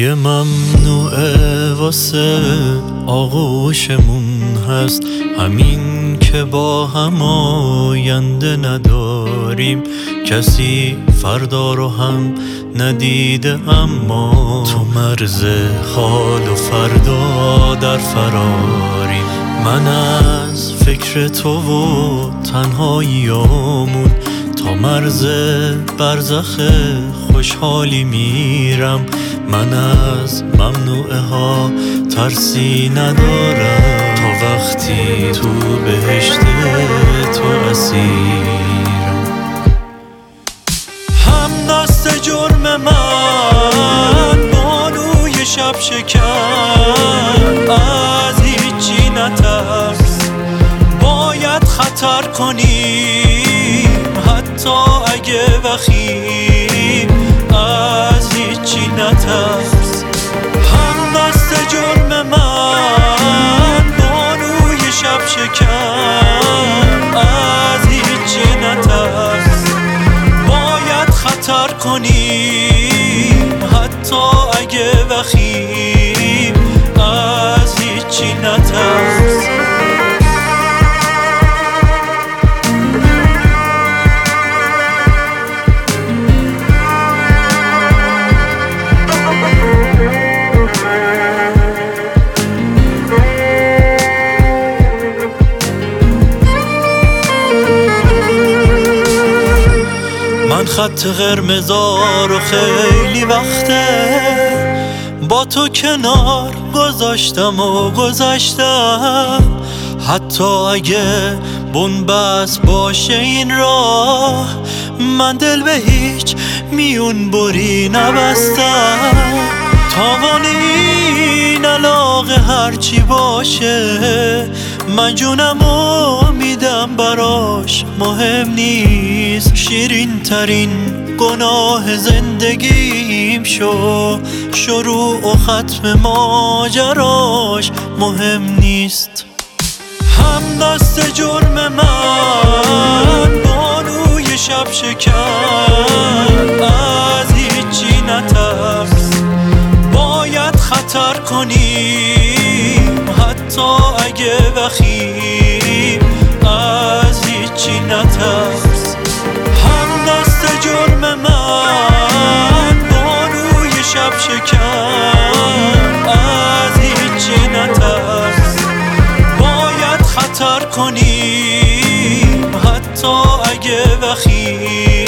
یه ممنوعه واسه آغوشمون هست، همین که با هم آینده نداریم. کسی فردا رو هم ندیده، اما تو مرز حال و فردا در فراریم. من از فکر تو و تنهاییامون تا مرز برزخ خوشحالی میرم. من از ممنوعه ها ترسی ندارم، تا وقتی تو بهشت تو اسیرم. هم دست جرم من بانوی شب شکن، از هیچی نترس، باید خطر کنیم حتی اگه وخیم، از هیچی نترس. هم دست جرم من بانوی شب شکن، از هیچی نترس، باید خطر کنیم حتی اگه وخیم، از هیچی نترس. من خط قرمزا رو خیلی وقته با تو کنار گذاشتم و گذشتم، حتی اگه بنبست باشه این راه، من دل به هیچ میون بری نبستم. تاوان این علاقه هرچی باشه، من جونمو میدم براش، مهم نیست. شیرین ترین گناه زندگیم شو، شروع و ختم ماجراش مهم نیست. هم دست جرم من بانوی شب شکن، از هیچی نترس، باید خطر کنیم حتی اگه وخیم، از هیچی نترس. هم دست جرم من بانوی شب شکن، از هیچی نترس، باید خطر کنیم حتی اگه وخیم.